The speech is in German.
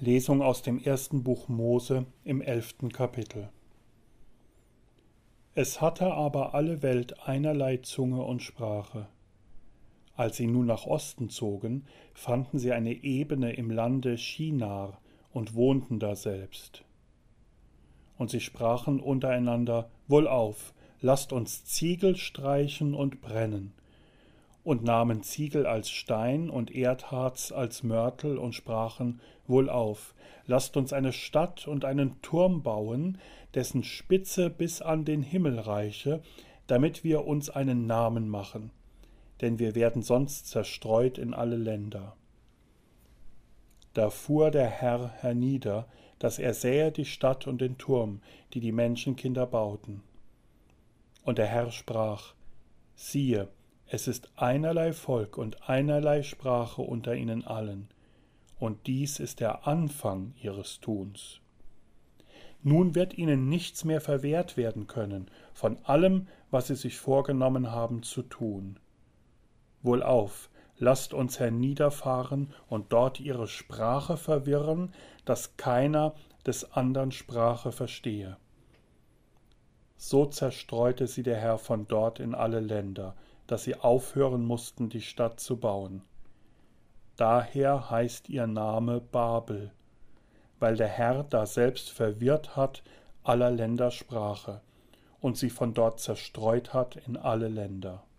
Lesung aus dem ersten Buch Mose im 11. Kapitel. Es hatte aber alle Welt einerlei Zunge und Sprache. Als sie nun nach Osten zogen, fanden sie eine Ebene im Lande Shinar und wohnten daselbst. Und sie sprachen untereinander: Wohlauf, lasst uns Ziegel streichen und brennen. Und nahmen Ziegel als Stein und Erdharz als Mörtel und sprachen: Wohlauf, lasst uns eine Stadt und einen Turm bauen, dessen Spitze bis an den Himmel reiche, damit wir uns einen Namen machen, denn wir werden sonst zerstreut in alle Länder. Da fuhr der Herr hernieder, dass er sähe die Stadt und den Turm, die die Menschenkinder bauten. Und der Herr sprach: Siehe, es ist einerlei Volk und einerlei Sprache unter ihnen allen, und dies ist der Anfang ihres Tuns. Nun wird ihnen nichts mehr verwehrt werden können von allem, was sie sich vorgenommen haben zu tun. Wohlauf, lasst uns herniederfahren und dort ihre Sprache verwirren, dass keiner des andern Sprache verstehe. So zerstreute sie der Herr von dort in alle Länder, dass sie aufhören mussten, die Stadt zu bauen. Daher heißt ihr Name Babel, weil der Herr daselbst verwirrt hat aller Länder Sprache und sie von dort zerstreut hat in alle Länder.